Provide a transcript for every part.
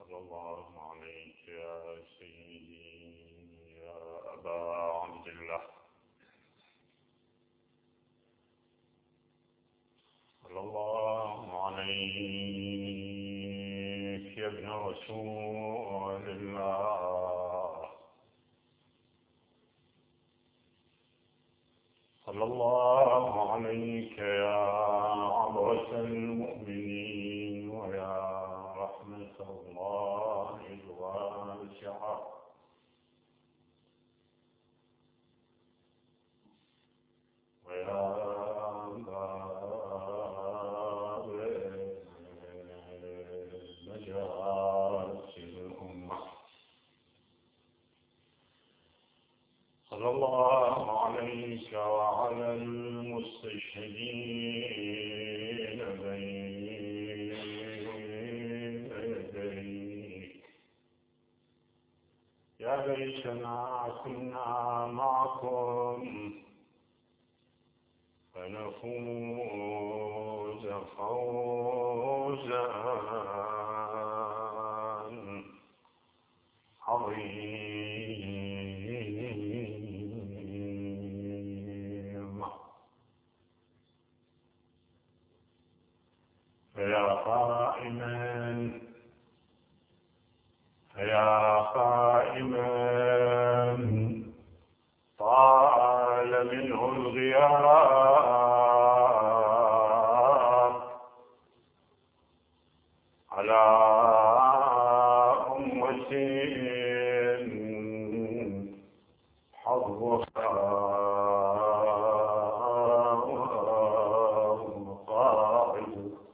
صلى الله عليك يا سيدي يا أبا عبد الله، صلى الله عليك يا ابن رسول الله، صلى الله عليك يا عبرة المؤمنين ويا رحمة الله الواسعة، ويا باب مجالس الأمة، صلى الله عليك وعلى المستشهدين بين يديك. يا ليتنا كنا معكم فنفوز فوزا عظيما. فيا قائما طال منه الغياب على أمة حظها مقاعد.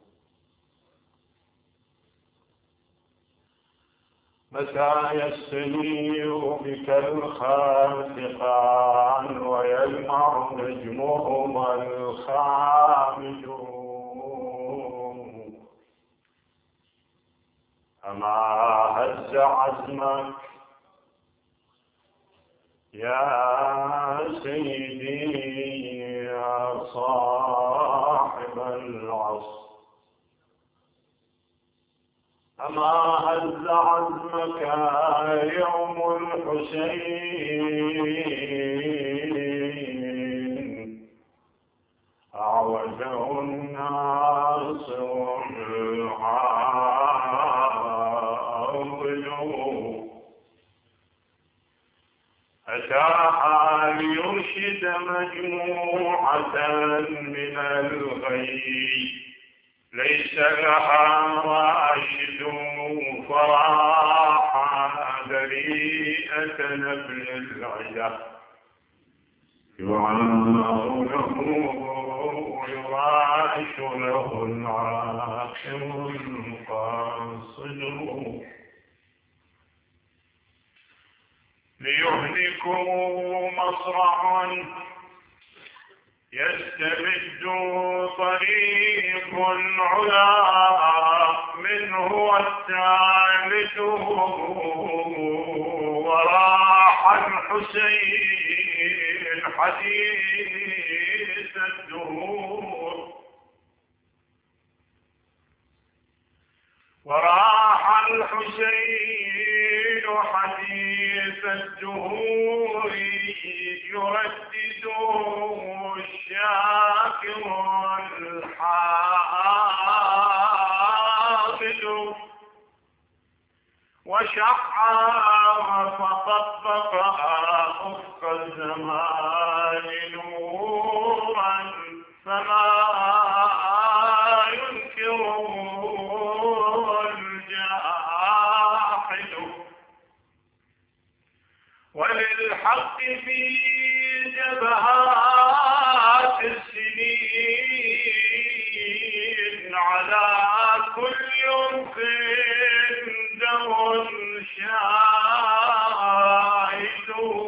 متى يستنير بك الخاسقان ويلمع نجمهما الخامد، أما هز عزمك يا سيدي يا صاحب العصر، أما هز عزمك يوم الحسين أعوده الناس العاضل، أتاح ليرشد مجموعة من الغي ليس لها راشد، فراح بريئة نبل العدا يراش له العاقر القاصد، ليهلكوا مصرعا يستمد طريق العلا منه والثالث، وراح الحسين حديث الدهور، وراح الحسين حديث الدهور يردد الشاكر الحامد، وشحا فطبق أفق الزمان نورا فما ينكره الجاحد، وللحق في جبهات السنين على كل يوم دم شاهد،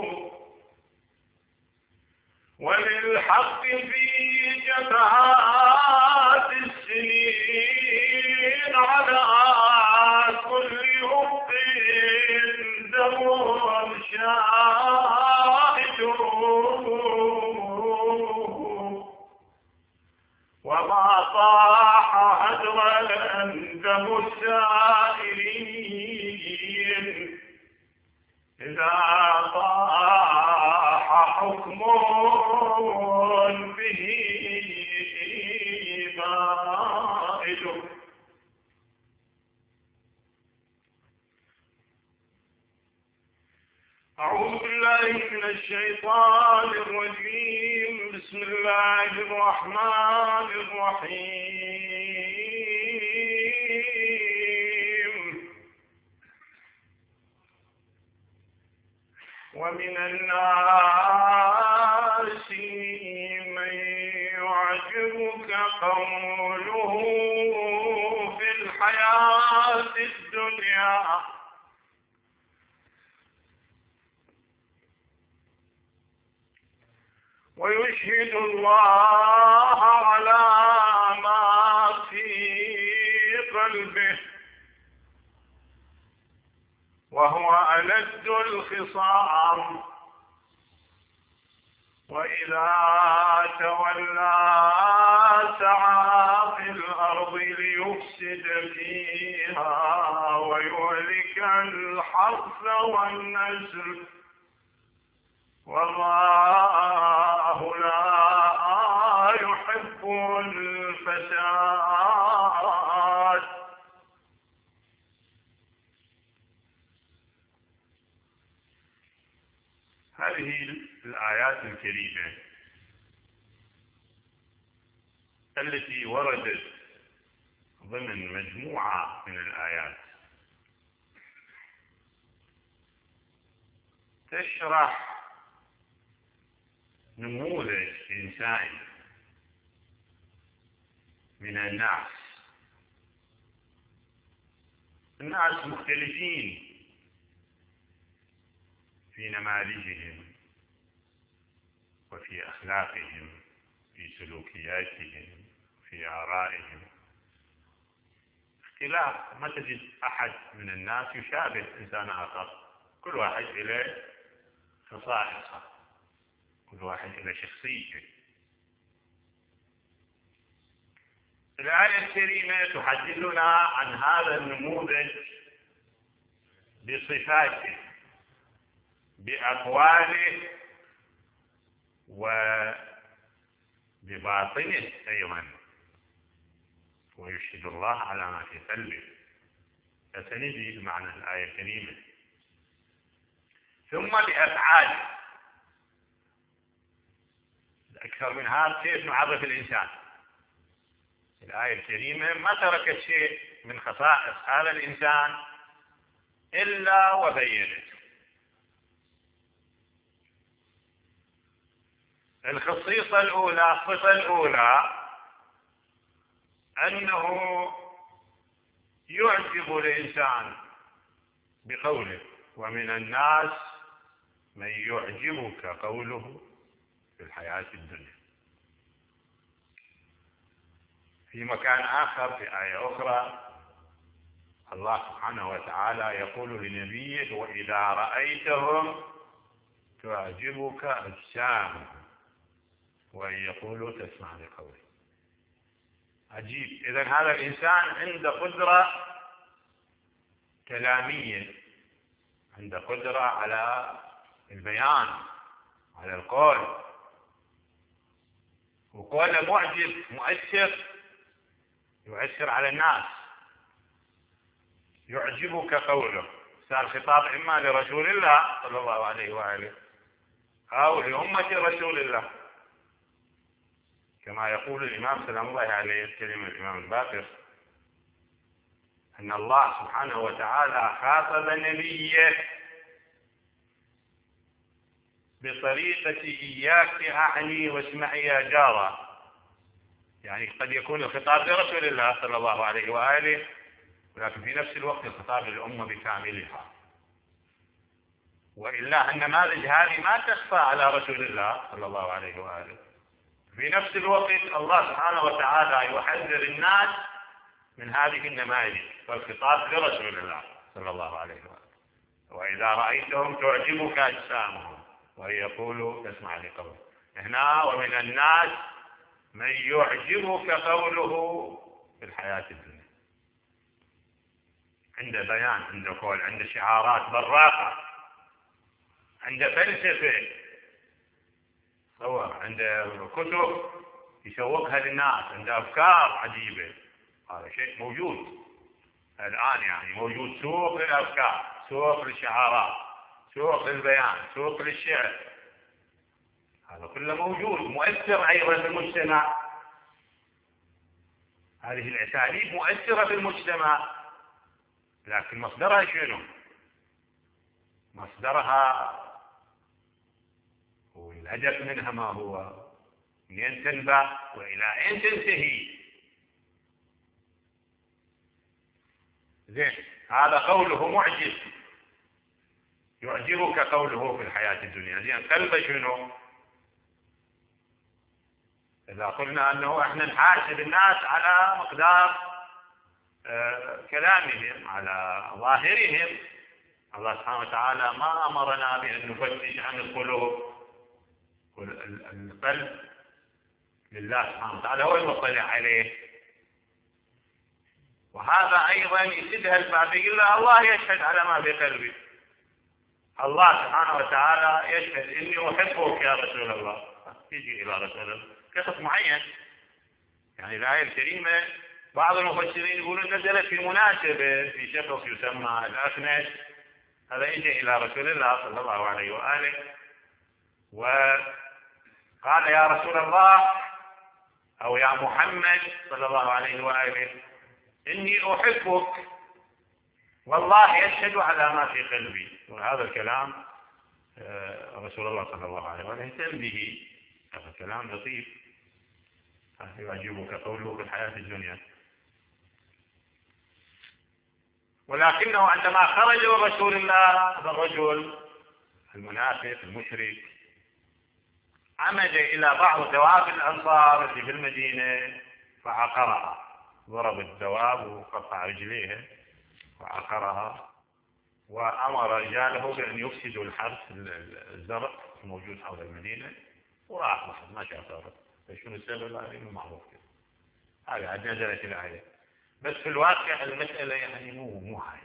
وللحق في جبهات السنين على كل يوم دم شاهد، وما طاح هدرا دم السائلين إذا طاح حكم به بائد. أعوذ بالله من الشيطان الرجيم. بسم الله الرحمن الرحيم. ومن الناس من يعجبك قوله في الحياة الدنيا ويشهد الله على ما في قلبه وهو ألد الخصام، وإذا تولى سعى في الأرض ليفسد فيها ويهلك الحرث والنسل، والله لا يحب الفساد. هذه الآيات الكريمة التي وردت ضمن مجموعة من الآيات تشرح نموذج إنساني من الناس. الناس مختلفين في نماذجهم وفي أخلاقهم، في سلوكياتهم، في آرائهم، اختلاف. ما تجد أحد من الناس يشابه إنسان آخر، كل واحد له خصائصه، كل واحد له شخصيته. الآية الكريمة تحدثنا عن هذا النموذج بصفاته، بأقواله وبباطنه أيضا، ويشهد الله على ما في قلبه. فسنجي معنى الآية الكريمة. ثم بأفعاله. أكثر من هذا كيف نعرف الإنسان؟ الآية الكريمة ما تركت شيء من خصائص هذا الإنسان إلا وبينت. الخصيصة الأولى، الصفة الأولى، أنه يعجب الإنسان بقوله: ومن الناس من يعجبك قوله في الحياة الدنيا. في مكان آخر في آية أخرى الله سبحانه وتعالى يقول لنبيه: وإذا رأيتهم تعجبك أجسامهم وإن يقولوا تسمع لقوله. عجيب. إذن هذا الإنسان عنده قدرة كلامية، عنده قدرة على البيان، على القول، وقوله معجب، مؤثر، يؤثر على الناس. يعجبك قوله. صار خطاب إما لرسول الله صلى الله عليه وآله أو لأمة رسول الله، كما يقول الإمام سلام الله عليه الكريم الإمام الباقر أن الله سبحانه وتعالى خاطب نبيه بطريقة إياك أعني واسمعي يا جارة. يعني قد يكون الخطاب لرسول الله صلى الله عليه وآله، ولكن في نفس الوقت الخطاب للأمة بكاملها. وإلا النماذج هذه ما تخفى على رسول الله صلى الله عليه وآله. في نفس الوقت الله سبحانه وتعالى يحذر الناس من هذه النماذج، والخطاب لرسول الله صلى الله عليه وآله. وإذا رأيتهم تعجبك أجسامهم وإن يقولوا تسمع لقوله. هنا ومن الناس من يعجبك قوله في الحياة الدنيا، عنده بيان، عنده قول، عنده شعارات براقة عنده فلسفة، تصور عنده كتب يسوقها للناس، عنده أفكار عجيبة. هذا شيء موجود الآن، يعني موجود سوق للأفكار، سوق للشعارات، سوق للبيان، سوق للشعر، هذا كله موجود، مؤثر أيضا في المجتمع. هذه الأساليب مؤثرة في المجتمع، لكن مصدرها شنو؟ مصدرها والهدف منها ما هو؟ منين تنبع وإلى أين تنتهي؟ زين، هذا قوله معجز، يعجبك قوله في الحياة الدنيا. زين، قلبه شنو؟ إذا قلنا أنه إحنا نحاسب الناس على مقدار كلامهم، على ظاهرهم، الله سبحانه وتعالى ما أمرنا بأن نفتش عن القلوب، القلب لله سبحانه وتعالى هو المطلع عليه. وهذا أيضا يسدها الباب، يقول له الله يشهد على ما في قلبي، الله سبحانه وتعالى يشهد إني أحبك يا رسول الله. يجي إلى رسول الله قصص معين، يعني الآية الكريمة بعض المفسرين يقولون نزلت في مناسبة في شخص يسمى الأخنس، هذا يجي إلى رسول الله صلى الله عليه وآله وقال يا رسول الله أو يا محمد صلى الله عليه وآله إني أحبك والله يشهد على ما في قلبي. وهذا الكلام رسول الله صلى الله عليه وآله اهتم به، هذا كلام لطيف يعجبك قوله في الحياة الدنيا. ولكنه عندما خرج رسول الله هذا الرجل المنافق المشرك عمد إلى بعض دواب الأنصار التي في المدينة فعقرها، ضرب الدواب وقطع رجليها وعقرها، وأمر رجاله بأن يفسدوا الحرث الزرع الموجود حول المدينة، وراح واحد ما شاء صارت. شنو السبب؟ هذا معروف كده، هذه عاد نزلت الآية. بس في الواقع المسألة يعني مو هاي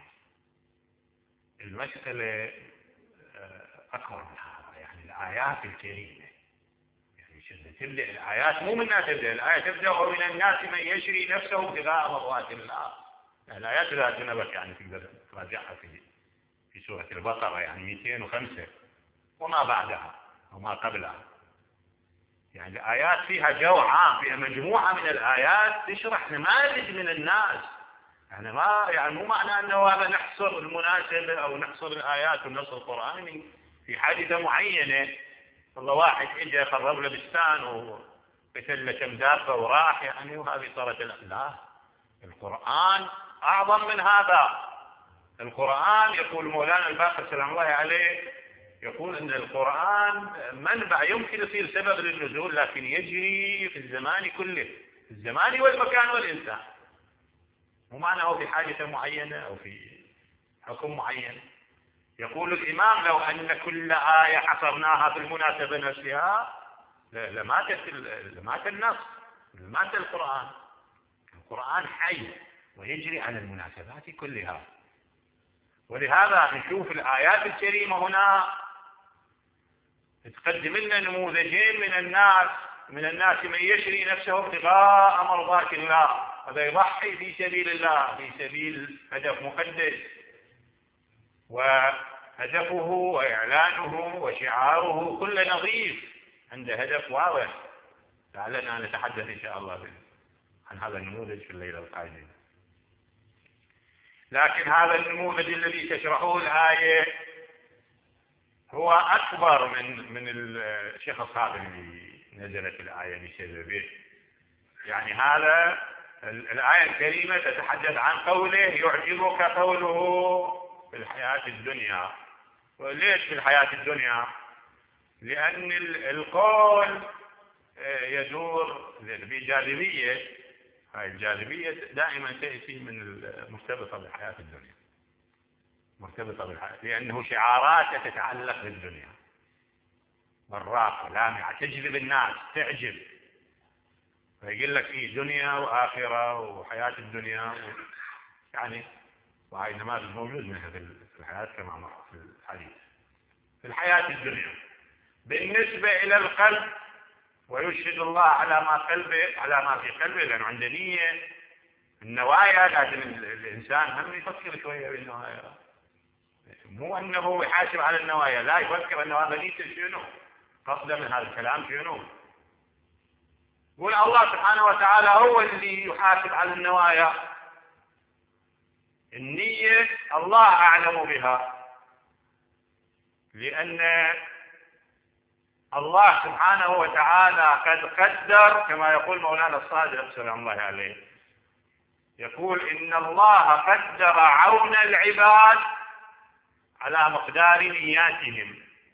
المسألة، أكبر من هذا. يعني الآيات الكريمة، يعني تبدأ الآيات مو منها تبدأ الآية، تبدأ ومن الناس من يشري نفسه ابتغاء مرضات الله. الآيات لا تنبك، يعني تقدر تراجعها في سورة البقرة، يعني 205 وما بعدها وما قبلها. يعني الآيات فيها جو عام، فيها مجموعة من الآيات تشرح نماذج من الناس. يعني مو معنى أنه هذا نحصر المناسبة أو نحصر الآيات والنص القرآني في حادثة معينة، والله واحد إجا خرب له بستان وقتل له كم دابة وراح يعني وهذه صارت. لا، القرآن أعظم من هذا. القرآن يقول مولانا الباقر سلام الله عليه، يقول أن القرآن منبع يمكن يصير سبب للنزول، لكن يجري في الزمان كله، في الزمان والمكان والإنسان. مو معناه في حاجة معينة أو في حكم معين. يقول الإمام لو أن كل آية حصرناها في المناسبة نفسها لمات النص، لمات القرآن. القرآن حي ويجري على المناسبات كلها. ولهذا نشوف الآيات الكريمة هنا تقدم لنا نموذجين من الناس من يشري نفسه ابتغاء مرضات الله، هذا يضحي في سبيل الله، في سبيل هدف مقدس، وهدفه وإعلانه وشعاره كل نظيف، عنده هدف واضح. لعلنا نتحدث إن شاء الله عن هذا النموذج في الليلة القادمة. لكن هذا النموذج الذي تشرحه الآية هو أكبر من الشخص هذا اللي نزلت الآية بسببه. يعني هذا الآية الكريمة تتحدث عن قوله يعجبك قوله في الحياة الدنيا. وليش في الحياة الدنيا؟ لأن القول يدور بجاذبية، هاي الجاذبية دائما تأتي من المرتبطة بالحياة الدنيا، مرتبطة بالحياة، لأنه شعارات تتعلق بالدنيا، براقة لامعة تجذب الناس، تعجب. فيقول لك في دنيا وآخرة وحياة الدنيا يعني، وهي نماذج موجود منها في الحياة كما مر في الحديث. في الحياة الدنيا. بالنسبة إلى القلب، ويشهد الله على ما في قلبه، لأنه عنده نية. النوايا لازم الإنسان هم يفكر شوية بالنوايا، مو أنه يحاسب على النوايا، لا يفكر أنه هذا نيته شنو، قصده من هذا الكلام شنو. يقول الله سبحانه وتعالى هو اللي يحاسب على النوايا. النية الله أعلم بها، لأن الله سبحانه وتعالى قد قدر، كما يقول مولانا الصادق سلام الله عليه، يقول إن الله قدر عون العباد على مقدار نياتهم.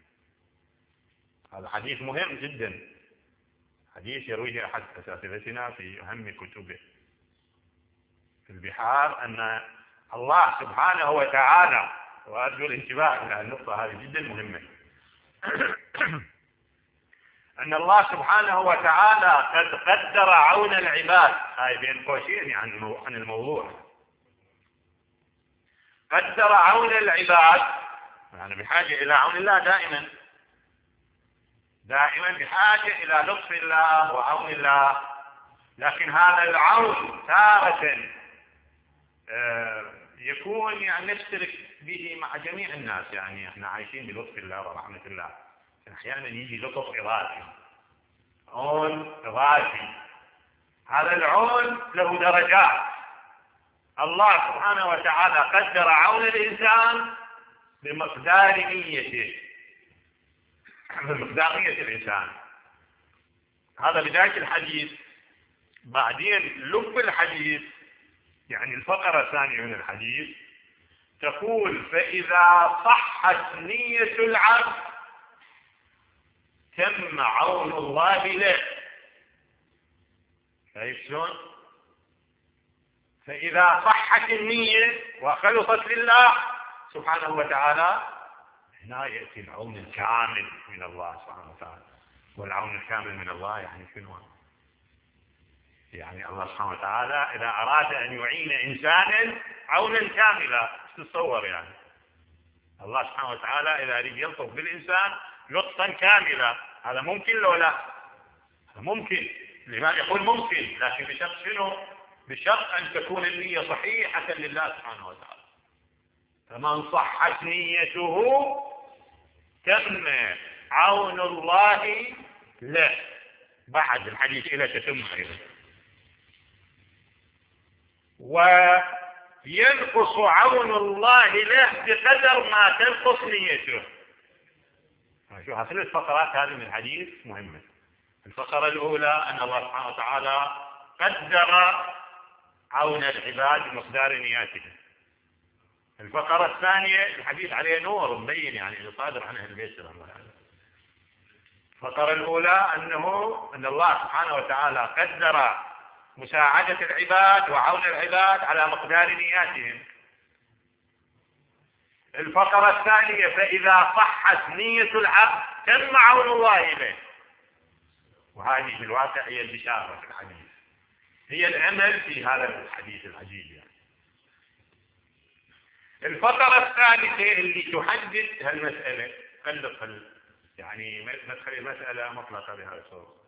هذا حديث مهم جدا، حديث يرويه أحد أساتذتنا في أهم كتبه في البحار، أن الله سبحانه وتعالى، وأرجو الانتباه إلى النقطة هذه جدا مهمة، أن الله سبحانه وتعالى قد قدر عون العباد، هاي بين قوسين عن الموضوع، قدر عون العباد، يعني بحاجة إلى عون الله دائما بحاجة إلى لطف الله وعون الله. لكن هذا العون تارة يكون يعني نشترك به مع جميع الناس، يعني احنا عايشين بلطف الله ورحمة الله. أحيانا يجي لطف إضافي، عون إضافي. هذا العون له درجات. الله سبحانه وتعالى قدر عون الإنسان بمقدار نيته، بمقدار نية الإنسان. هذا بداية الحديث. بعدين لب الحديث، يعني الفقرة الثانية من الحديث، تقول فإذا صحت نية العبد تم عون الله له. شايف شلون؟ فإذا صحت النية وخلصت لله سبحانه وتعالى، هنا يأتي العون الكامل من الله سبحانه وتعالى. والعون الكامل من الله يعني شنو؟ يعني الله سبحانه وتعالى إذا أراد أن يعين إنسانا عونا كاملا، تتصور يعني الله سبحانه وتعالى إذا أريد يلطف بالإنسان لطفا كاملا، هذا ممكن لو لا؟ ممكن. الإمام يقول ممكن، لكن بشرط شنو؟ بشرط أن تكون النية صحيحة لله سبحانه وتعالى. فمن صحت نيته تم عون الله له. بعد الحديث إلى تتم أيضا. وينقص عون الله له بقدر ما تنقص نيته. شو هذه الفقرات هذه من الحديث مهمة. الفقرة الأولى أن الله سبحانه وتعالى قدر عون العباد بمقدار نياتهم. الفقرة الثانية الحديث عليه نور مبين، يعني صادر عن أهل البيت رضي الله عنهم. الفقرة الأولى أن الله سبحانه وتعالى قدر مساعدة العباد وعون العباد على مقدار نياتهم. الفقرة الثانية فإذا صحت نية العبد تم عون الله إليه. وهذه في الواقع هي البشارة في الحديث، هي الأمل في هذا الحديث العجيب يعني. الفقرة الثالثة اللي تحدد هالمسألة، يعني ما تخلي المسألة مطلقة بهذا الصورة.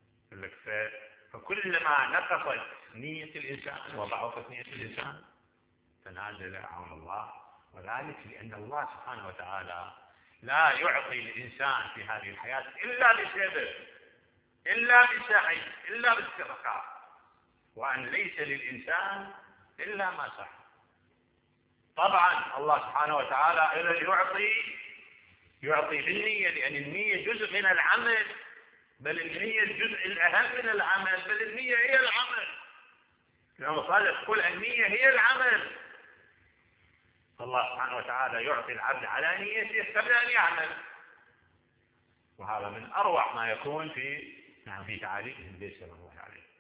فكلما نقصت نية الإنسان وضعفت نية الإنسان تنازل عون الله. وذلك لأن الله سبحانه وتعالى لا يعطي الإنسان في هذه الحياة إلا بسبب، إلا بسعي، إلا باسترقاق، وأن ليس للإنسان إلا ما سعى. طبعا الله سبحانه وتعالى إذا يعطي بالنية، لأن النية جزء من العمل، بل النية الجزء الأهم من العمل، بل النية هي العمل. لأن صادق يقول النية هي العمل. الله سبحانه وتعالى يعطي العبد على نيته قبل أن يعمل. وهذا من أروع ما يكون في تعاليم النبي صلى الله عليه وسلم.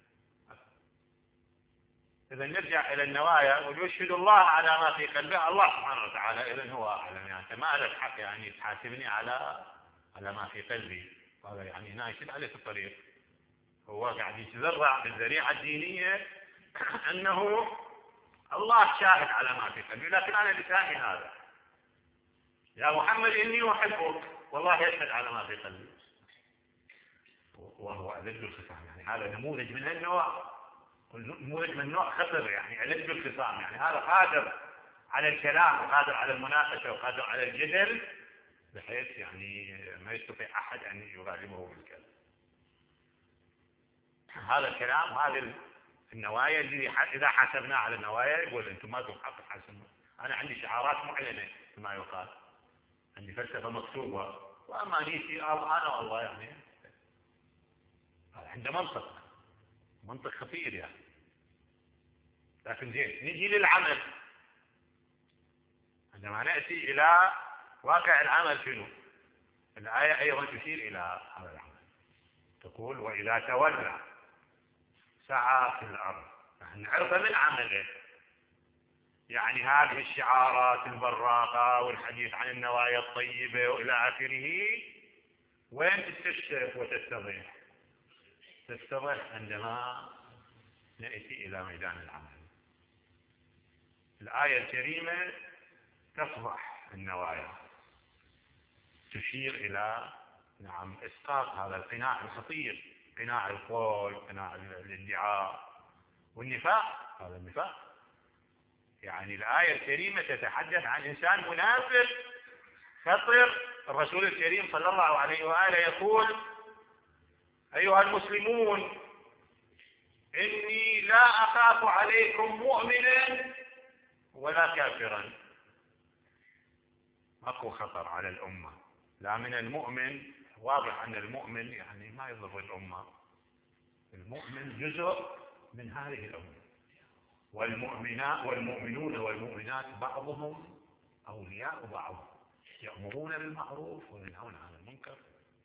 إذا نرجع إلى النوايا، ويشهد الله على ما في قلبه. الله سبحانه وتعالى إذن هو أعلم، يعني ما لك حق يعني تحاسبني على ما في قلبي. هذا يعني هنا يشد عليه في الطريق، هو قاعد يتذرع بالذريعة الدينية أنه الله شاهد على ما في قلبي، لكن أنا لساني هذا يا محمد إني أحبك، والله يشهد على ما في قلبي، وهو ألد الخصام. يعني هذا نموذج من النوع، نموذج من نوع خطر، يعني ألد الخصام، يعني هذا قادر على الكلام وقادر على المناقشة وقادر على الجدل، بحيث يعني ما يستطيع أحد أن يغالبه بالكلام. هذا الكلام، هذه النوايا اللي إذا حاسبنا على النوايا يقول أنتم ما لكم حق تحاسبون. أنا عندي شعارات معلنة كما يقال، عندي فلسفة مكتوبة، وأما نيتي أنا والله يعني عنده منطق خطير يعني. لكن زين، نجي للعمل. عندما نأتي إلى واقع العمل شنو؟ الآية أيضا تشير إلى هذا العمل، تقول وإذا تولى سعى في الأرض. نحن نعرفه من عمله، يعني هذه الشعارات البراقة والحديث عن النوايا الطيبة وإلى آخره، وين تستشف وتتضح؟ تتضح عندما نأتي إلى ميدان العمل. الآية الكريمة تفضح النوايا، تشير إلى إسقاط هذا القناع الخطير، قناع القول، قناع الادعاء والنفاق. هذا النفاق، يعني الآية الكريمة تتحدث عن إنسان منافق خطر. الرسول الكريم صلى الله عليه وآله يقول أيها المسلمون إني لا أخاف عليكم مؤمنا ولا كافرا. ماكو خطر على الأمة، لا من المؤمن. واضح أن المؤمن يعني ما يضر الأمة، المؤمن جزء من هذه الأمة، والمؤمنون والمؤمنات بعضهم أولياء بعض، يأمرون بالمعروف وينهون عن المنكر.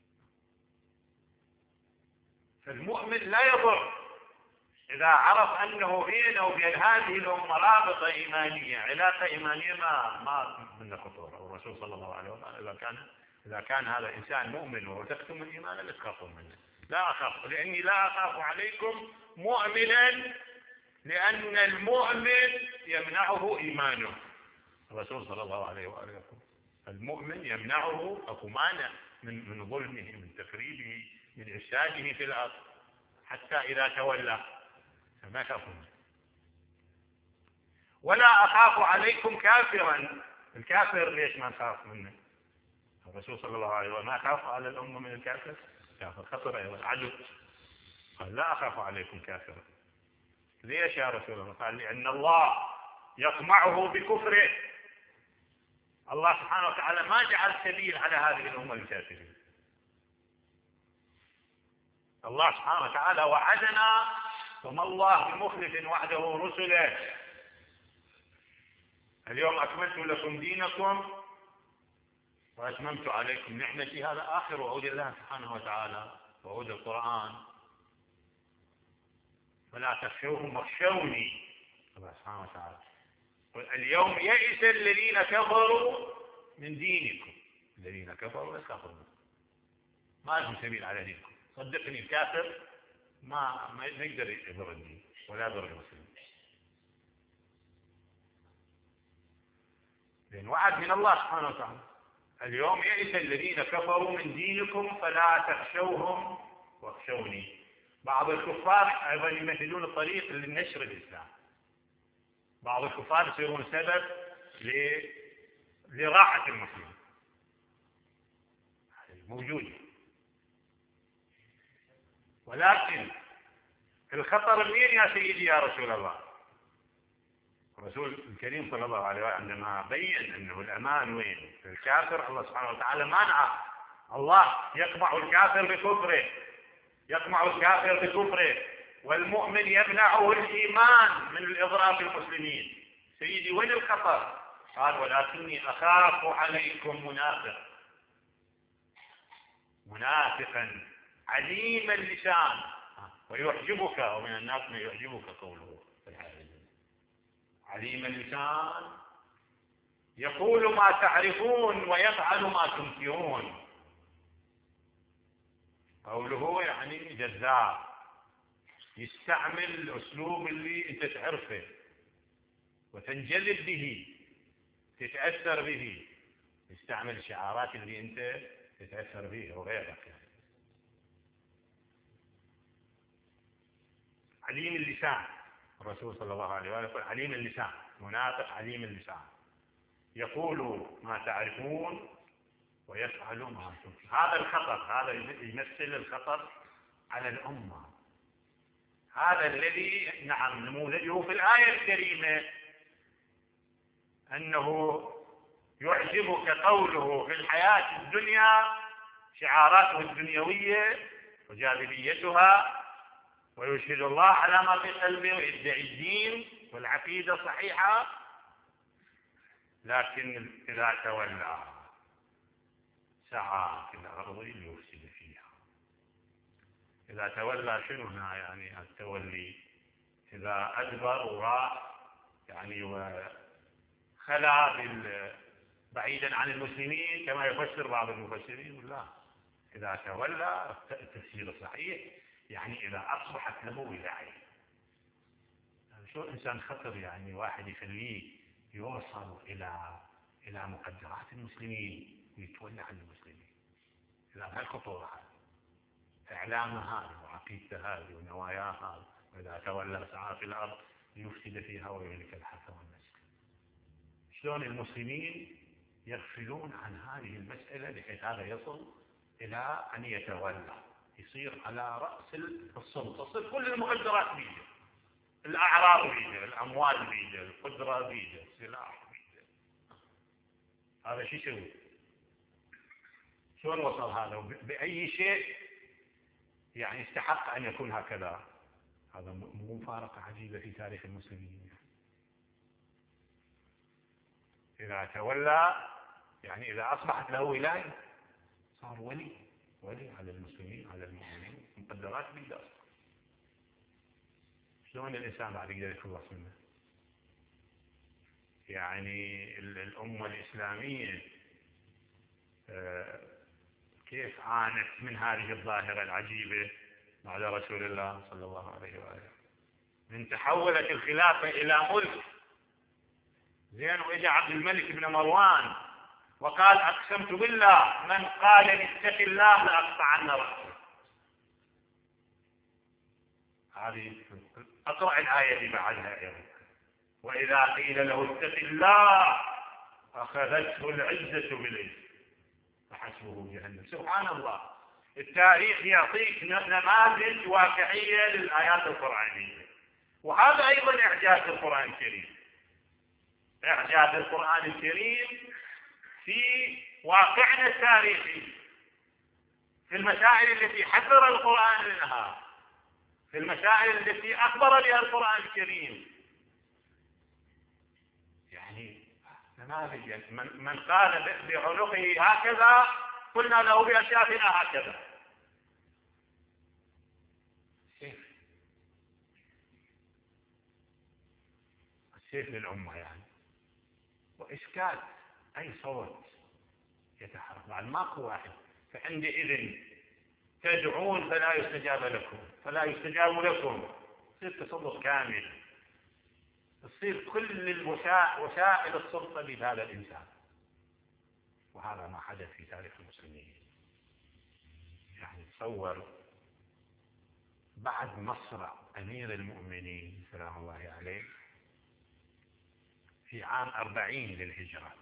فالمؤمن لا يضر إذا عرف أنه بينه وبين هذه الأمة رابطة إيمانية، علاقة إيمانية ما من خطورة. والرسول صلى الله عليه وسلم إذا كان هذا إنسان مؤمن وهو تكتم الإيمان لا تخافون منه. لا أخاف، لأني لا أخاف عليكم مؤمنا، لأن المؤمن يمنعه إيمانه. الرسول صلى الله عليه وآله يقول المؤمن يمنعه، أكو مانع من ظلمه، من تخريبه، من إفساده في الأرض، حتى إذا تولى فما خافون. ولا أخاف عليكم كافرا. الكافر ليش ما نخاف منه؟ الرسول صلى الله عليه وسلم ما خاف على الأمة من الكافر، كافر خطر أيضا عدو، قال لا أخاف عليكم كافرا. ليش يا رسول الله؟ قال لأن الله يطمعه بكفره. الله سبحانه وتعالى ما جعل سبيل على هذه الأمة الكافرين. الله سبحانه وتعالى وعدنا، وما الله بمخلف وعده رسله. اليوم أكملت لكم دينكم وأتممت عليكم نعمتي. هذا آخر وعود الله سبحانه وتعالى، وعود القرآن. فلا تخشوهم واخشوني. الله سبحانه وتعالى اليوم يئس الذين كفروا من دينكم. الذين كفروا يخافون، ما لهم سبيل على دينكم. صدقني الكافر ما يقدر يضر الدين ولا يضر المسلمين، لأن وعد من الله سبحانه وتعالى اليوم يئس الذين كفروا من دينكم فلا تخشوهم واخشوني. بعض الكفار أيضا يمهدون الطريق للنشر الإسلام. بعض الكفار يصيرون سبب لراحة المسلمين، موجود. ولكن الخطر منين يا سيدي يا رسول الله؟ الرسول الكريم صلى الله عليه وسلم عندما بين أنه الأمان وين في الكافر، الله سبحانه وتعالى منعه. الله يقمع الكافر بكفره، يقمع الكافر بكفره، والمؤمن يمنعه الإيمان من الإضرار بالمسلمين. سيدي وين الخطر؟ قال ولكني أخاف عليكم منافقا عليم اللسان ويعجبك، ومن الناس من يعجبك قوله في الحال. عليم اللسان يقول ما تعرفون ويفعل ما تنكرون. قوله يعني جذاب، يستعمل الأسلوب اللي أنت تعرفه وتنجذب به، تتأثر به. يستعمل الشعارات اللي أنت تتأثر به وغيرك يعني. عليم اللسان، الرسول صلى الله عليه وآله يقول عليم اللسان، منافق عليم اللسان، يقول ما تعرفون ويفعل ما تنكرون. هذا الخطر، هذا يمثل الخطر على الأمة. هذا الذي نعم نموذجه في الآية الكريمة أنه يعجبك قوله في الحياة الدنيا، شعاراته الدنيوية وجاذبيتها، ويشهد الله على ما في قلبه ويدعي الدين والعقيدة الصحيحة، لكن إذا تولى سعى في الأرض ليفسد فيها. إذا تولى شنو هنا يعني التولي؟ إذا أدبر وراح يعني وخلع بعيدا عن المسلمين كما يفسر بعض المفسرين. لا، إذا تولى التفسير الصحيح يعني إذا أصبحت له ولاية. شو إنسان خطر يعني واحد يخليه يوصل إلى مقدرات المسلمين ويتولى عن المسلمين. إذا هالخطورة هذه، إعلامه هذا وعقيدته هذه ونواياه هذا، وإذا تولى سعى في الأرض ليفسد فيها ويهلك الحرث والنسل. شلون المسلمين يغفلون عن هذه المسألة بحيث هذا يصل إلى أن يتولى، يصير على رأس السلطة، تصير كل المقدرات بيده، الأعراض بيده، الأموال بيده، القدرة بيده، السلاح بيده. هذا شو يسوي؟ شلون وصل هذا؟ بأي شيء يعني يستحق أن يكون هكذا؟ هذا مفارقة عجيبة في تاريخ المسلمين. إذا تولى يعني إذا أصبحت له ولاية صار ولي على المسلمين على المؤمنين، مقدرات بيده أصلا. شلون الإنسان بعد يقدر يتخلص منه؟ يعني الأمة الإسلامية كيف عانت من هذه الظاهرة العجيبة بعد رسول الله صلى الله عليه وآله، من تحولت الخلافة إلى ملك. زين، وإجا عبد الملك بن مروان وقال أقسمت بالله من قال اتق الله لأقطعن رأسه. هذه أقرأ الآية اللي بعدها أيضا، وإذا قيل له اتق الله أخذته العزة بالإثم فحسبه جهنم. سبحان الله، التاريخ يعطيك نماذج واقعية للآيات القرآنية، وهذا أيضا إعجاز القرآن الكريم. إعجاز القرآن الكريم في واقعنا التاريخي، في المسائل التي حذر القرآن منها، في المسائل التي أخبر بها القرآن الكريم. يعني نماذج، يعني من قال بعنقه هكذا قلنا له بأشيافنا هكذا. السيف للأمة يعني، وإسكات أي صوت يتحرك بعد ماكو واحد. فعندئذ تدعون فلا يستجاب لكم، فلا يستجاب لكم، تصير تسلط كامل، تصير كل وسائل السلطة بهذا الإنسان. وهذا ما حدث في تاريخ المسلمين. يعني تصور بعد مصرع أمير المؤمنين سلام الله عليه في عام 40 للهجرة،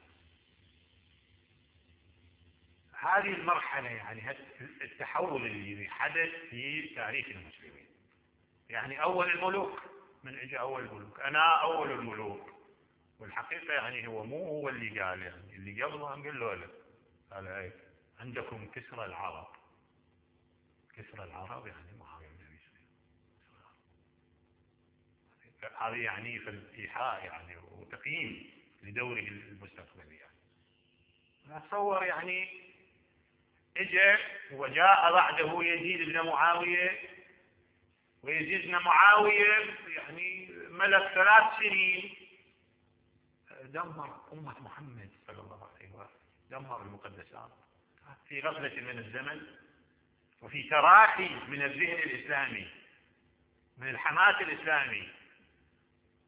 هذه المرحلة يعني التحول اللي حدث في تاريخ المسلمين. يعني أول الملوك، من اجى أول الملوك، أنا أول الملوك، والحقيقة يعني هو مو هو اللي قال، يعني اللي قبله قال له قال ايه عندكم كسرى العرب. كسرى العرب يعني معاوية بن أبي سفيان. هذا يعني في الإيحاء يعني وتقييم لدوره المستقبلي. يعني أتصور يعني اجى وجاء بعده يزيد بن معاوية، ويزيد بن معاوية يعني ملك 3 سنين، دمر أمة محمد صلى الله عليه وسلم، دمر المقدسات في غفلة من الزمن، وفي تراخي من الذهن الإسلامي، من الحماس الإسلامي،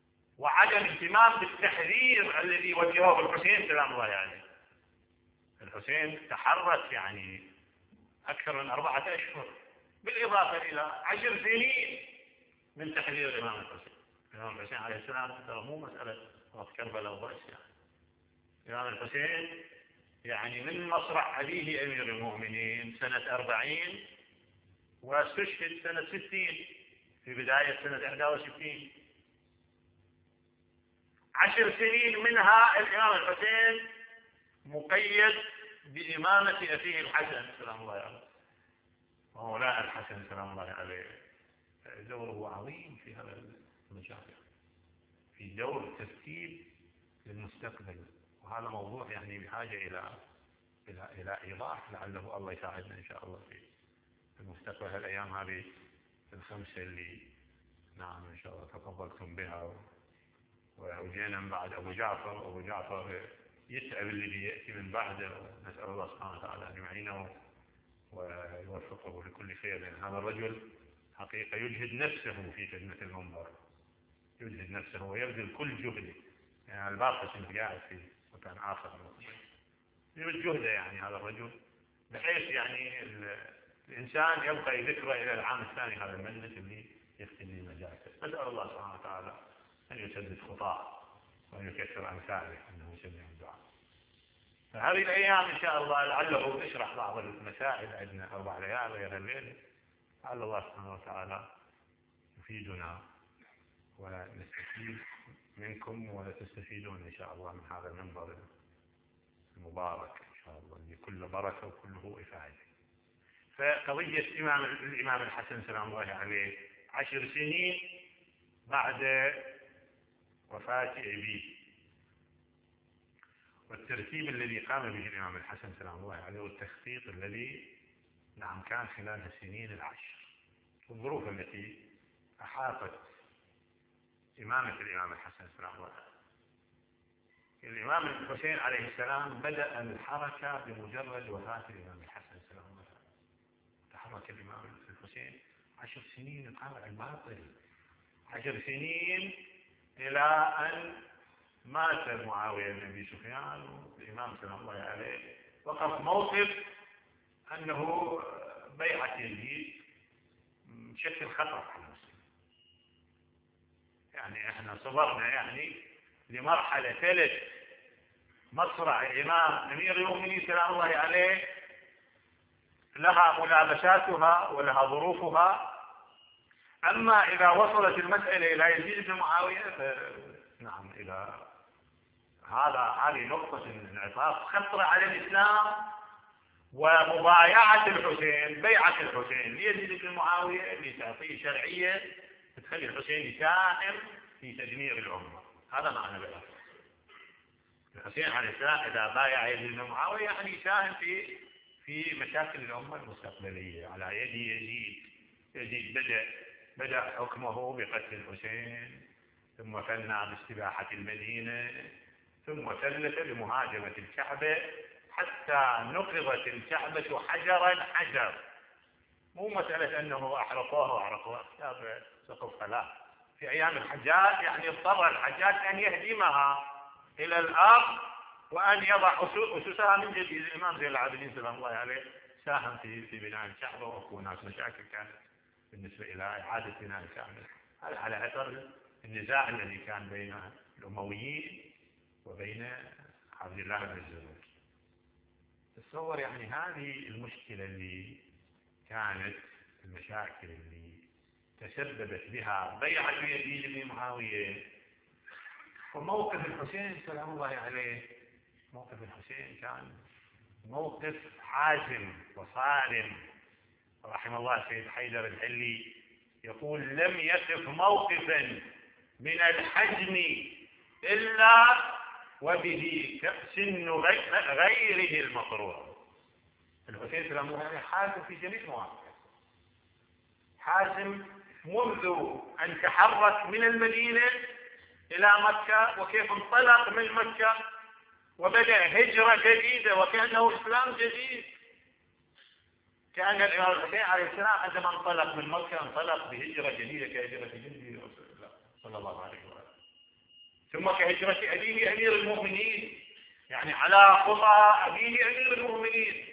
وعدم اهتمام بالتحذير الذي وجهه الحسين سلام الله عليه. الحسين تحرك يعني أكثر من 4 أشهر، بالإضافة إلى 10 سنين من تحرير الإمام الحسين. الإمام الحسين عليه السلام ترى مو مسألة وقت كربلاء وبس، يعني الإمام الحسين يعني من مصرع أبيه أمير المؤمنين سنة 40 واستشهد سنة 60 في بداية سنة 61. 10 سنين منها الإمام الحسين مقيد بإمامة أخيه الحسن سلام الله عليه ومولاه الحسن سلام الله عليه. دوره عظيم في هذا المجال، في دور ترتيب للمستقبل، وهذا موضوع يعني بحاجة إلى إيضاح، لعله الله يساعدنا إن شاء الله في المستقبل. هالأيام هذه الخمسة اللي نعم إن شاء الله تفضلتم بها، وجينا من بعد أبو جعفر يتعب اللي بيأتي من بعده. نسأل الله سبحانه وتعالى أن يعينه ويوفقه لكل خير، لأن هذا الرجل حقيقة يجهد نفسه في خدمة المنبر، يجهد نفسه ويبذل كل جهده. يعني الباقي كنت قاعد في مكان آخر يبذل جهده يعني هذا الرجل، بحيث يعني الإنسان يبقى ذكرى إلى العام الثاني هذا المجلس اللي يختم لي مجالسه. نسأل الله سبحانه وتعالى أن يسدد خطاه وأن يكثر أمثاله، أنه يسمع الدعاء. فهذه الأيام إن شاء الله لعله نشرح بعض المسائل، عندنا 4 ليال غير الليل، لعل الله سبحانه وتعالى يفيدنا ونستفيد منكم وتستفيدون إن شاء الله من هذا المنبر المبارك إن شاء الله اللي كله بركة وكله إفادة. فقضية الإمام الحسن سلام الله عليه 10 سنين بعد وفاة أبيه، والترتيب الذي قام به الإمام الحسن سلام الله عليه، والتخطيط الذي نعم كان خلال السنين ال10، والظروف التي أحاطت إمامة الإمام الحسن سلام الله عليه. الإمام الحسين عليه السلام بدأ الحركة بمجرد وفاة الإمام الحسن سلام الله عليه. تحرك الإمام الحسين 10 سنين يقاوم الباطل، 10 سنين إلى أن مات معاوية بن أبي سفيان، والإمام سلام الله عليه وقف موقف أنه بيعة يزيد شكل خطر على المسلمين. يعني احنا صبرنا يعني لمرحلة ثلث مصرع الإمام أمير المؤمنين سلام الله عليه لها ملابساتها ولها ظروفها. أما إذا وصلت المسألة إلى يزيد بن معاوية نعم إلى هذه نقطة انعطاف خطرة على الإسلام، ومبايعة الحسين بيعة الحسين ليزيد بن معاوية اللي تعطيه شرعية تخلي الحسين يساهم في تدمير الأمة. هذا معنى بيعة الحسين عليه السلام. إذا بايع يزيد بن معاوية يعني يساهم في مشاكل الأمة المستقبلية على يد يزيد بدأ حكمه بقتل الحسين، ثم فنى باستباحة المدينة، ثم ثلث بمهاجمة الكعبة حتى نقضت الكعبة حجرا حجر. مو مسألة أنه أحرقوها كتاب سقف لا، في أيام الحجاج يعني اضطر الحجاج أن يهدمها إلى الأرض وأن يضع أسسها من جديد. الإمام زين العابدين سلام الله عليه ساهم في بناء الكعبة، وهناك مشاكل كانت بالنسبة إلى إعادة بناء الكعبة. هذا على أثر النزاع الذي كان بين الأمويين وبين عبد الله بن الزبير. تصور يعني هذه المشكلة اللي كانت، المشاكل اللي تسببت بها بيعة يزيد بن معاوية. وموقف الحسين سلام الله عليه، موقف الحسين كان موقف حازم وصارم. رحم الله سيد حيدر العلي يقول: لم يقف موقفا من الحجم إلا وبه سن غيره المطروح. الحسين سلام الله عليه حازم في جميع المواقف، حازم منذ أن تحرك من المدينة إلى مكة، وكيف انطلق من مكة وبدأ هجرة جديدة وكأنه إسلام جديد. كأن الإمام الحسين عليه السلام عندما انطلق من مكة انطلق بهجرة جديدة كهجرة جده رسول الله صلى الله عليه وسلم، ثم كهجرة أبيه أمير المؤمنين يعني على خطى أبيه أمير المؤمنين.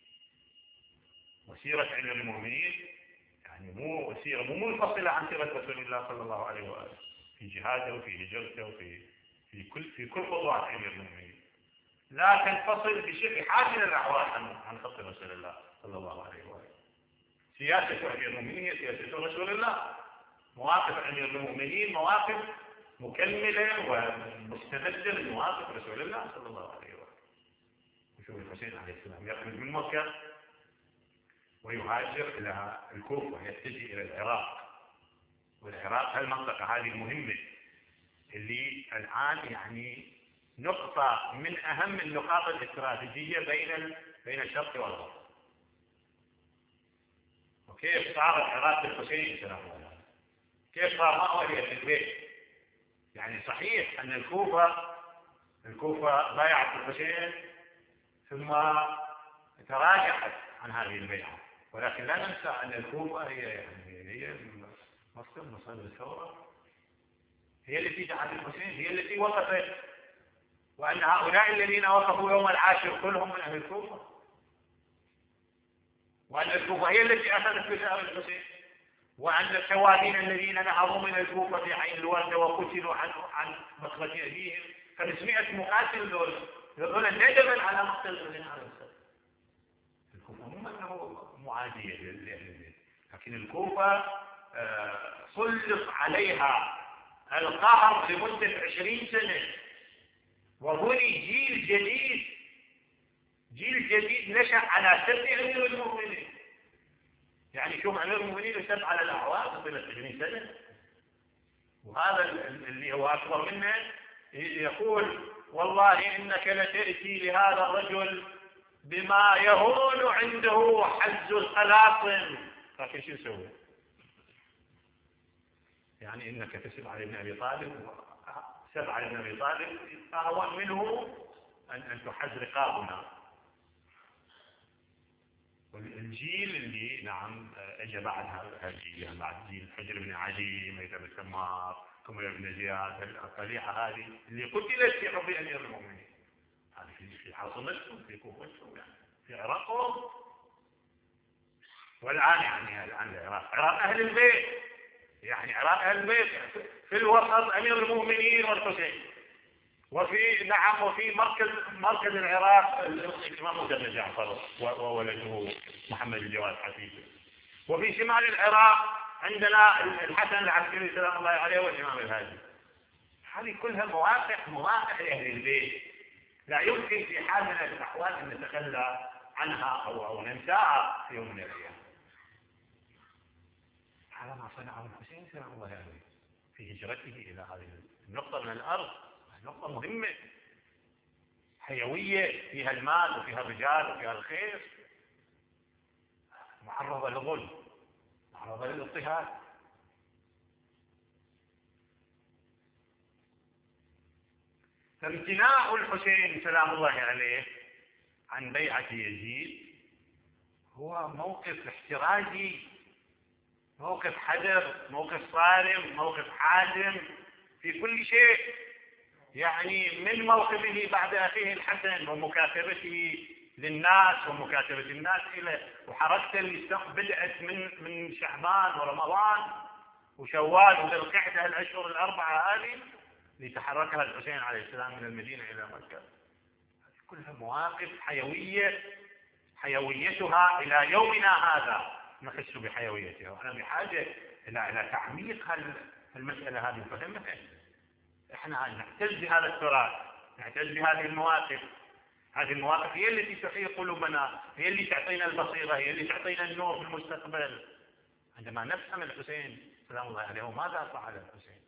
وسيرة أمير المؤمنين يعني مو سيرة مو منفصلة عن سيرة رسول الله صلى الله عليه وآله في جهاده وفي هجرته في كل خطوات أمير المؤمنين، لا تنفصل بشكل حال من الأحوال عن خط رسول الله صلى الله عليه وآله. سياسة أمير المؤمنين هي سياسة رسول الله، مواقف أمير المؤمنين مواقف مكملة ومستمدة من مواقف رسول الله صلى الله عليه وآله. وشوف الحسين عليه السلام يخرج من مكة ويهاجر إلى الكوفة، يتجه إلى العراق، والعراق هالمنطقة هذه المهمة اللي الآن يعني نقطة من أهم النقاط الاستراتيجية بين الشرق والغرب. وكيف صار العراق بالحسين سلام الله عليه، كيف صار مأوى في البيت. يعني صحيح أن الكوفة بايعت الحسين ثم تراجعت عن هذه البيعة، ولكن لا ننسى أن الكوفة هي مصدر الثورة، هي التي جعلت الحسين، هي التي وقفت، وأن هؤلاء الذين وقفوا يوم العاشر كلهم من أهل الكوفة، وأن الكوفة هي التي أخذت بشار الحسين، وأن الشوالين الذين نهضوا من الكوفة في عين الوردة وقتلوا عن مقتل أبيهم 500 مقاتل ذولا ندما على مقتل الحسين عليه السلام. الكوفة مو أنه معادية لأهل البيت، لكن الكوفة سلط عليها القهر لمدة 20 سنة، وبني جيل جديد نشأ على سب أمير المؤمنين. يعني شوف أمير المؤمنين يسب على الأعوام طيلة 20 سنة، وهذا اللي هو أكبر منه يقول والله إنك لتأتي لهذا الرجل بما يهون عنده حز الخلاصم، لكن شو يسوي؟ يعني إنك تسب على ابن أبي طالب، سب على ابن أبي طالب أهون منه أن تحز رقابنا. والجيل اللي نعم اجى بعد هذا الجيل، بعد جيل حجر بن علي، ميثم بن سمار، كمير بن زياد، الطليعه هذه اللي قتلت في حرب امير المؤمنين، هذه في عاصمتهم في كوفتهم يعني في عراقهم. والان يعني الان العراق عراق اهل البيت، يعني عراق اهل البيت في الوسط امير المؤمنين والحسين، وفي نعم وفي مركز العراق الإمام موسى بن جعفر وولده محمد الجواد حفيده، وفي شمال العراق عندنا الحسن العسكري سلام الله عليه والإمام الهادي. هذه كلها مواقع لأهل البيت لا يمكن في حال من الأحوال أن نتخلى عنها أو ننساها في يوم من الأيام. هذا ما صنعه الحسين سلام الله عليه في هجرته إلى هذه النقطة من الأرض، نقطة مهمة حيوية فيها المال وفيها الرجال وفيها الخير، معرضة للظلم، معرضة للاضطهاد. فامتناع الحسين سلام الله عليه عن بيعة يزيد هو موقف احترازي، موقف حذر، موقف صارم، موقف حازم في كل شيء. يعني من موقفه بعد أخيه الحسن ومكاتبته للناس ومكاتبة الناس إليه، وحركته اللي بدأت من شعبان ورمضان وشوال وذي القعدة الأشهر الأربعة هذه لتحركها الحسين عليه السلام من المدينة إلى مكة. كلها مواقف حيويتها إلى يومنا هذا نحس بحيويتها، وأنا بحاجة إلى تعميق المسألة هذه وفهمها. احنا نعتز بهذا التراث، نعتز بهذه المواقف. هذه المواقف هي التي تحيي قلوبنا، هي اللي تعطينا البصيرة، هي اللي تعطينا النور في المستقبل. عندما نفهم الحسين سلام الله عليه ماذا فعل الحسين،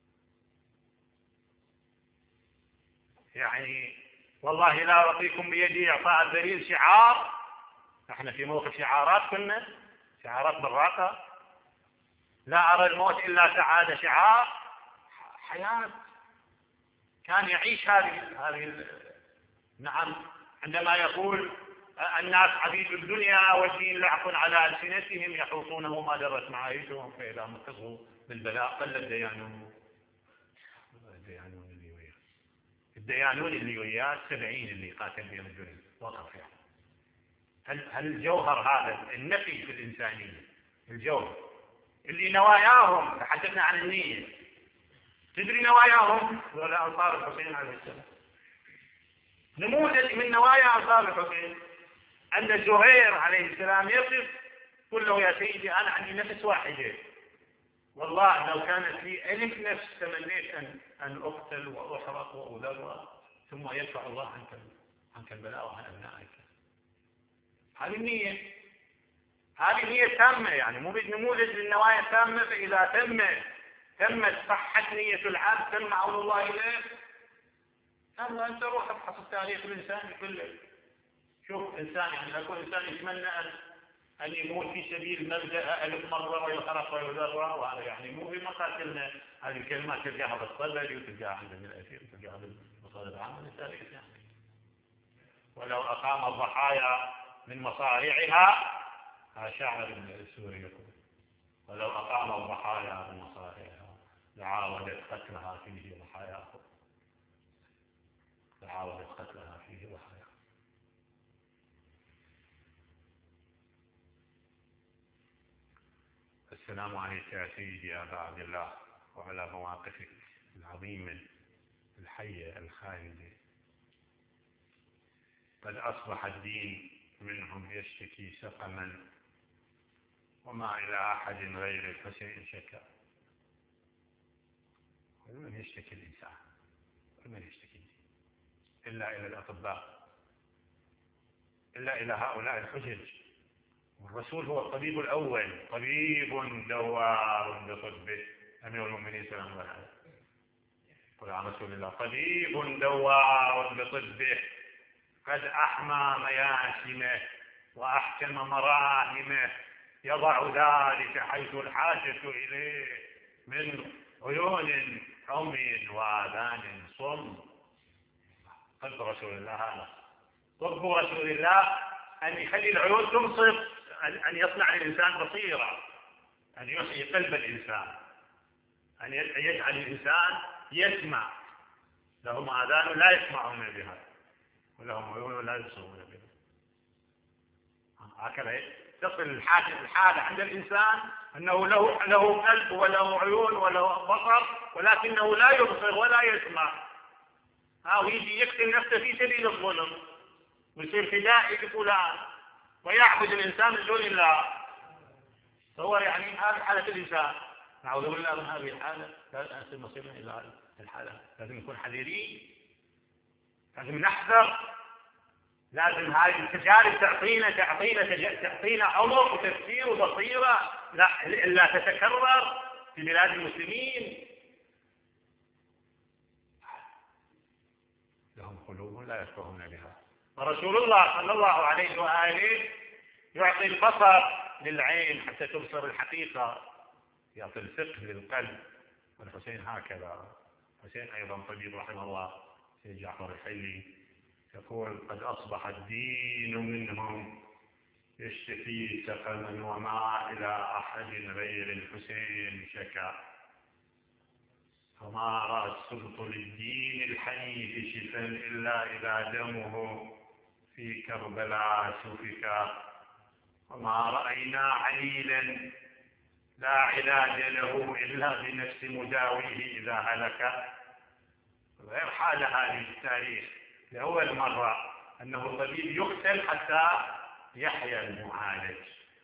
يعني والله لا أعطيكم بيدي إعطاء الذليل شعار. احنا في موقف شعارات، كنا شعارات براقة. لا أرى الموت إلا سعادة، شعار حياة. كان يعيش هذه نعم. عندما يقول الناس عبيد الدنيا والدين لعق على ألسنتهم يحوطونه ما درت معايشهم، فإذا مكثوا بالبلاء قل الديانون اللي وياه. الديانون اللي وياه 70 اللي قاتل بهم الدنيا وقف يعني. هل الجوهر هذا النفي في الإنسانية، الجوهر اللي نواياهم، تحدثنا عن النية، تدري نواياهم ولا أنصار الحسين عليه السلام؟ نموذج من نوايا أنصار الحسين أن زهير عليه السلام يقف يقول له يا سيدي أنا عندي نفس واحدة، والله لو كانت لي 1000 نفس تمنيت أن أقتل وأحرق وأذرى، ثم يدفع الله عنك البلاء وعن أبنائك. هذه النية، هذه النية تامة، يعني مو نموذج للنوايا التامة. فإذا تمت صحة نية العبد تم عون الله إليه. أما أنت روح ابحث التاريخ الإنساني كله، شوف إنسان يعني يكون إنسان يتمنى أن يموت في سبيل مبدأ 1000 مرة ويحرق ويذرى، وهذا يعني مو في مقاتلنا. هذه الكلمات تلقاها بالطبري وتلقاها عند ابن الأثير وتلقاها بالمصادر العامة للتاريخ يعني. ولو أقام الضحايا من مصارعها، شاعر السوري يقول ولو أقام الضحايا من مصارعها لعاودت قتلها فيه ضحاياه، لعاودت قتلها فيه ضحاياه. السلام عليك يا سيدي يا أبا عبد الله، وعلى مواقفك العظيمة الحية الخالدة. قد أصبح الدين منهم يشتكي سقما، وما إلى أحد غير الحسين شكا. ومن يشتكي الإنسان؟ ومن يشتكي إلا إلى الأطباء، إلا إلى هؤلاء الحجج. والرسول هو الطبيب الأول، طبيب دوار بطبه. أمير المؤمنين سلام الله عليه قل عن رسول الله طبيب دوار بطبه، قد أحمى مياسمه وأحكم مراهمه، يضع ذلك حيث الحاجة إليه من عيون عمي وآذان صم. طب رسول الله هذا طب رسول الله أن يخلي العيون تنصف، أن يصنع الإنسان بصيرة، أن يحيي قلب الإنسان، أن يجعل الإنسان يسمع. لهم آذان لا يسمعون بها، ولهم عيون لا يبصرون بها. هكذا تصل الحالة عند الإنسان أنه له قلب وله عيون وله بصر، ولكنه لا يبصر ولا يسمع. ويجي يقتل نفسه في سبيل الظلم ويصير فدائي لفلان ويعبد الإنسان من دون الله. تصور يعني هذه حالة الإنسان. نعوذ بالله من هذه الحالة. لا نصل مصيرنا إلى هذه الحالة. لازم نكون حذرين، لازم نحذر، لازم هذه التجارب تعطينا عمق وتفكير وبصيرة لا تتكرر في بلاد المسلمين. لهم قلوب لا يفقهون بها. ورسول الله صلى الله عليه وآله يعطي البصر للعين حتى تبصر الحقيقة، يعطي الفقه للقلب. والحسين هكذا. حسين أيضا طبيب رحمه الله سيد جعفر الحلي يقول قد أصبح الدين منهم يشتكي سقما، وما إلى أحد غير الحسين شكا. فما رأى السلط للدين الحنيف شفا إلا إذا دمه في كربلاء سفكا. وما رأينا عليلا لا علاج له إلا بنفس مداويه إذا هلك. غير حال هذه التاريخ لأول مرة أنه طبيب يقتل حتى يحيا المعالج.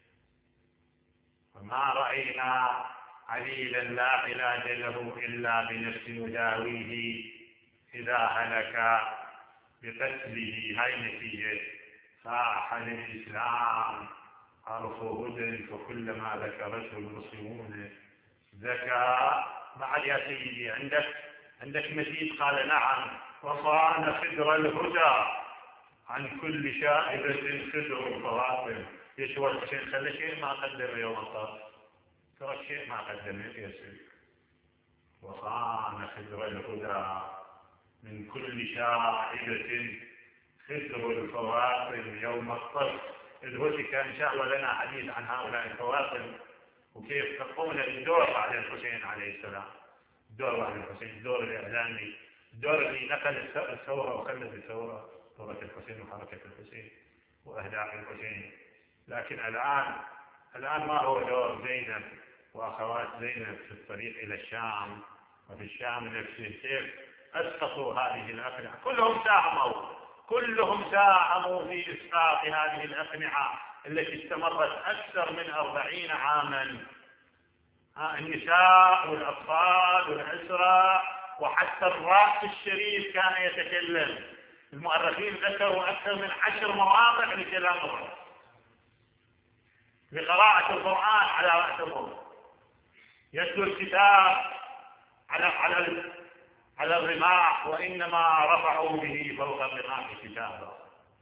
وما رأينا عليلا لا علاج له إلا بنفس مداويه إذا هلك بقتله. هاي نتيجة صاح للإسلام عرف هدى، فكلما ذكرته المسلمون ذكى. بعد يا سيدي عندك مزيد. قال نعم وصان خدر الهدى عن كل شائبة خدر الفواطم. يشوى الحسين خلى شيء ما قدم يوم الطرف، ترى شيء ما قدم يا سيدي. وصان خدر الهدى من كل شائبة خدر الفواطم يوم الطرف. الهتك إن شاء الله لنا حديث عن هؤلاء الفواطم وكيف تقوم بالدور على الحسين عليه السلام. الدور على الحسين، الدور الإعلامي الدور اللي نقل الثورة وخلد الثورة، ثورة الحسين وحركة الحسين وأهداف الحسين. لكن الآن ما هو دور زينب وأخوات زينب في الطريق إلى الشام، وفي الشام نفسه كيف أسقطوا هذه الأقنعة؟ كلهم ساهموا في إسقاط هذه الأقنعة التي استمرت أكثر من 40 عاما. النساء والأطفال والأسرى وحتى الرأس الشريف كان يتكلم. المؤرخين ذكروا أكثر من 10 مواقع لكلام الرأس، بقراءة القرآن على رأسهم، يتلو الكتاب على الرماح، وإنما رفعوا به فوق الرماح كتابا.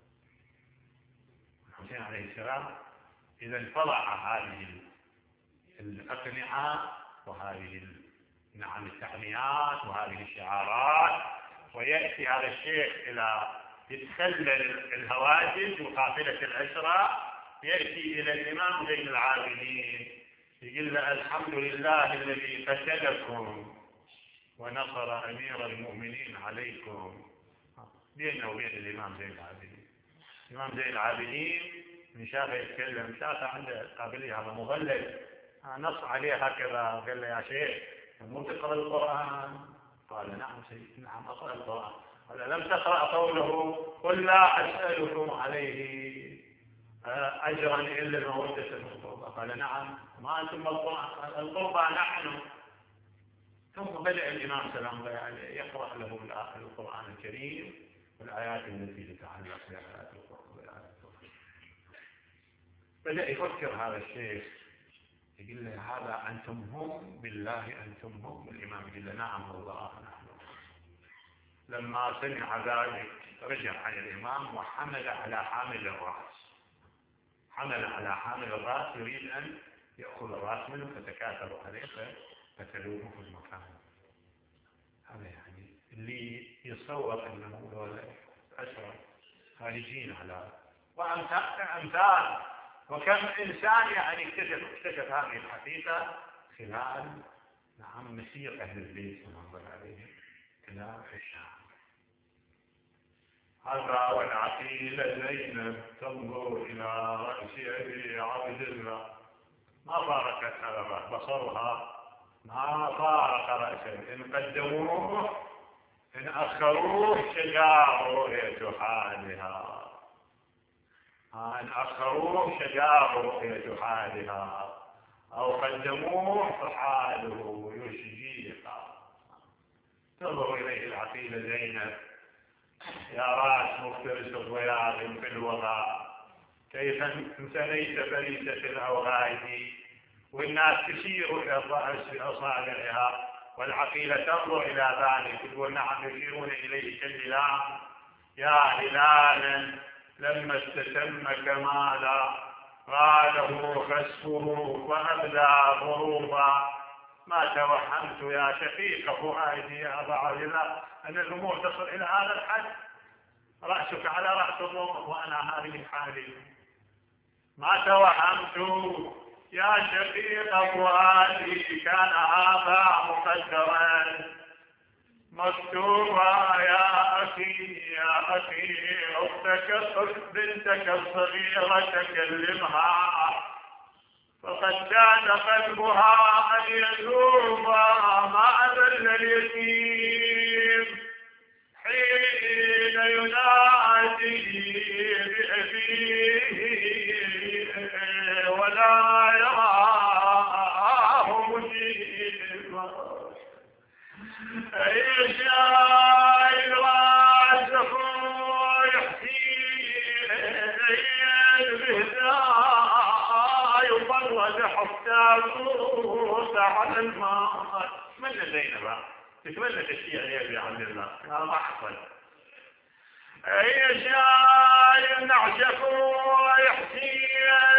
الحسين عليه السلام إذا طلع هذه الأقنعة وهذه التعنيات وهذه الشعارات، ويأتي هذا الشيخ إلى يتخلل الهواجس وقافلة الأسرى، يأتي إلى الإمام زين العابدين يقول له: الحمد لله الذي قتلكم ونصر أمير المؤمنين عليكم. بينه وبين الإمام زين العابدين. الإمام زين العابدين من شافه يتكلم، شافه عنده قابلية، هذا مغلل، نص عليه هكذا، قال له: يا شيخ مو تقرأ القرآن؟ قال: نعم سيدي، نعم أقرأ القرآن. قال: لم تقرأ قوله: قل لا أسألكم عليه أجرا إلا المودة في القربى؟ قال: نعم. ما أنتم القربى نحن. ثم بدأ الإمام سلام يقرأ له القرآن الكريم والآيات التي تتعلق بآيات القرآن. بدأ يفكر هذا الشيخ، يقول له: هذا أنتم هم بالله، أنتم هم. الإمام يقول له: نعم والله نحن. لما سمع ذلك رجع على الإمام وحمل على حامل الرأس، يريد أن يأخذ الرأس منه، فتكاثروا عليه فقتلوه في المكان. هذا يعني اللي يصور أنه هو أسرى خارجين على وأمثال. وكم إنسان يعني اكتشف هذه الحقيقة خلال مسير أهل البيت سلام الله عليهم إلى الشام. هذا والعقيلة زينب تنظر إلى رأس أبي عبد الله، ما فارقت هذا بصرها، ما فارق رأسه. إن قدموه إن أخروه شجاع رؤية حالها، إن أخروه شجاع رؤية حالها، أو قدموه فحاله يشجيها. تنظر إليه العقيلة زينب: يا رأس مفترس الضياع في الوضع، كيف امتنيت فريسة الأوغاد، والناس تشير إلى الرأس بأصابعها، والعقيلة تنظر إلى ذلك تقول: نعم، يشيرون إليه كالهلال. يا هلالا لما استتم كمالا، غاله خسفه وأبدى غروبا، ما توهمت يا شقيق فؤادي يا أبا عبد الله أن الأمور تصل إلى هذا الحد، رأسك على رأس الروم وأنا هذه حالي. ما توهمت يا شقيق فؤادي، كان هذا مقدرا مكتوبا. يا أخي أختك بنتك الصغيرة كلمها، فقد كان قلبها أن يذوب مع ذل اليتيم حين ينادي بأبيه ولا يراه مجيبا. أي شاعر راسخ يحكي بهداء يفرد حتى يروس على الماء. تتمنى زينب، تتمنى تشيع يا ابي عبد الله، هذا ما حصل. أي شاعر نعشق يحكي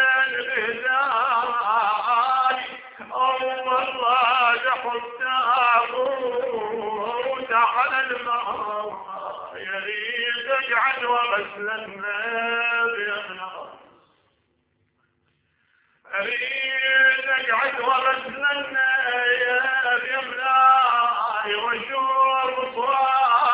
بهداء والله حتى يروس على الماء، يريد يجعل وغسل النبي، أريد أجعل وغسل النبي وشرب صواب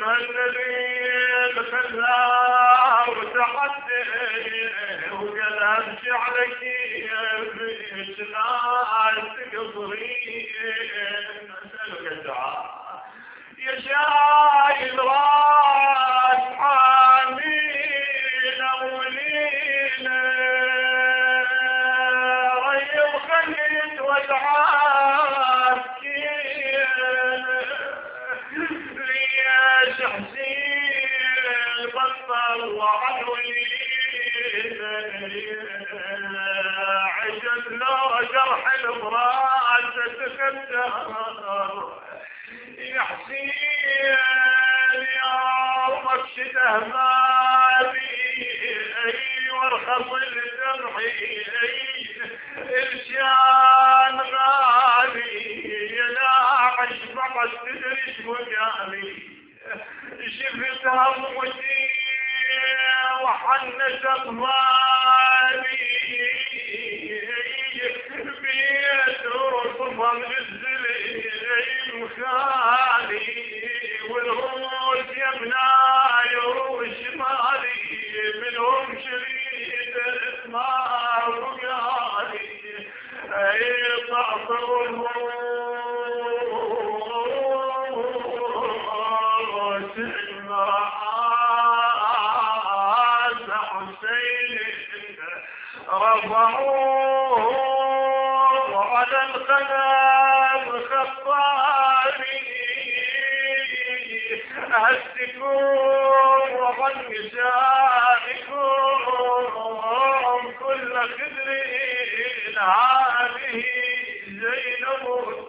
الذي خلاه وتحدي وقال امشي على كيفك لا تقصرين. اسالك الدعاء يا شايل راس حامين اولينا ريض خليت وادعاك ليش حسين بطل عن ولينا عشت له جرح البراس تكدر يا حسين يا مكشد أهمالي وارخص الجرحي الشان غالي يناعش فقط تدري شو قالي شفت هموتي وحنت أطفالي بيت وصفا من الزليم خالي والروس يمناي وروس مالي منهم شريد اسمع وقالي اي تعصر الروس رفعوه على القدم خطاني هستكون وعن نسائكم كل خدر هذه زينب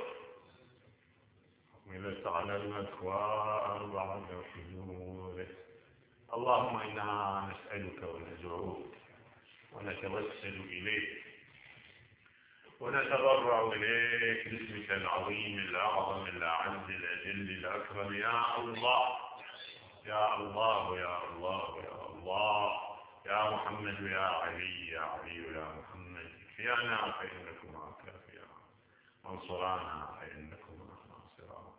حملت على المكوى بعد حجوره. اللهم إنا نسألك ونزعوك ونتوسل إليك ونتضرع إليك باسمك العظيم الأعظم الأعز الأجل الأكرم يا الله يا الله يا الله يا الله يا محمد يا علي يا علي يا محمد كفيانا فإنكما كافيا وانصرانا فإنكما ناصرا.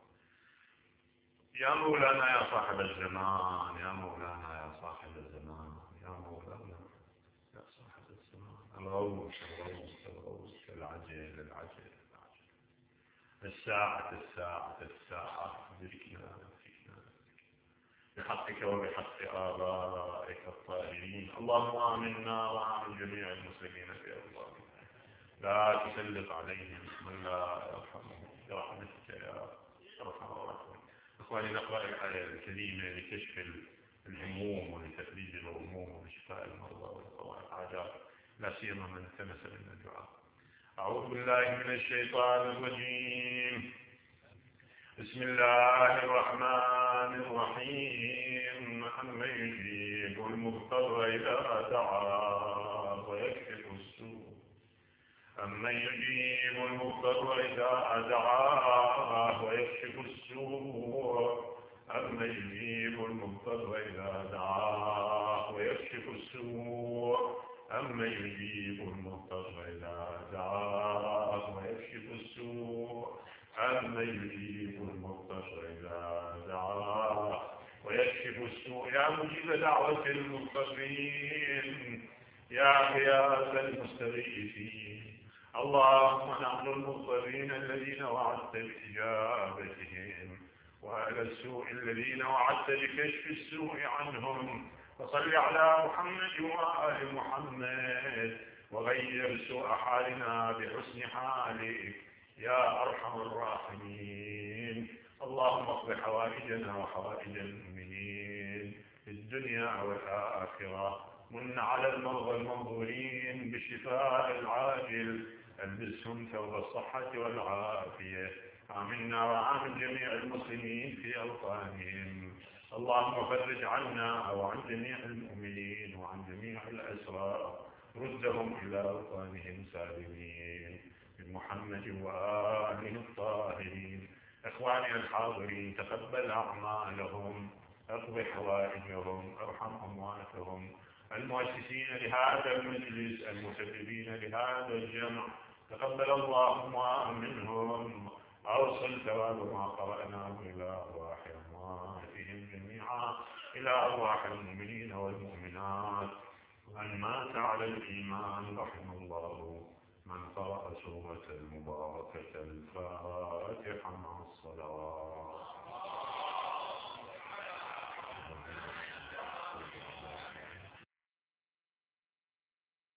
يا مولانا يا صاحب الزمان يا مولانا يا صاحب الزمان يا مولانا يا صاحب الزمان الغوث الغوث الغوث العجل العجل العجل الساعة الساعة الساعة ادركنا فينا بحقك وبحق آبائك الطاهرين. اللهم آمنا وآمن جميع المسلمين في أوطانهم لا تسلط عليهم من لا يرحمهم برحمتك يا أرحم الراحمين. إخواني نقرأ الآية الكريمة لكشف الهموم ولتفريج الغموم ولشفاء المرضى ولقضاء الحاجات لا سيما من التمس من الدعاء. أعوذ بالله من الشيطان الرجيم. بسم الله الرحمن الرحيم. أمن يجيب المضطر إذا دعاه ويكشف السوء أمن يجيب المضطر إذا دعاه ويكشف السوء أمن يجيب المضطر إذا دعاه ويكشف السوء أمن يجيب المضطر إذا دعاه ويكشف السوء أمن يجيب المضطر إذا دعاه ويكشف السوء. يا مجيب دعوة المضطرين يا غياث المستغيثين. اللهم نحن المضطرين الذين وعدت بإجابتهم وأهل السوء الذين وعدت بكشف السوء عنهم فصل على محمد وآل محمد وغير سوء حالنا بحسن حالك يا أرحم الراحمين. اللهم اقض حوائجنا وحوائج المؤمنين في الدنيا والآخرة. من على المرضى المنظورين بالشفاء العاجل البسهم ثوب الصحة والعافية. آمنا وآمن جميع المسلمين في أوطانهم. اللهم فرج عنا وعن جميع المؤمنين وعن جميع الأسرى ردهم إلى أوطانهم سالمين بمحمد وآله الطاهرين. إخواني الحاضرين تقبل أعمالهم اقض حوائجهم ارحم أمواتهم. المؤسسين لهذا المجلس المسببين لهذا الجمع تقبل اللهم منهم أوصل ثواب ما قرأناه إلى أرواح أمواتهم جميعا، إلى أرواح المؤمنين والمؤمنات. من مات على الإيمان رحم الله من قرأ سورة المباركة الفاتحة مع الصلاة.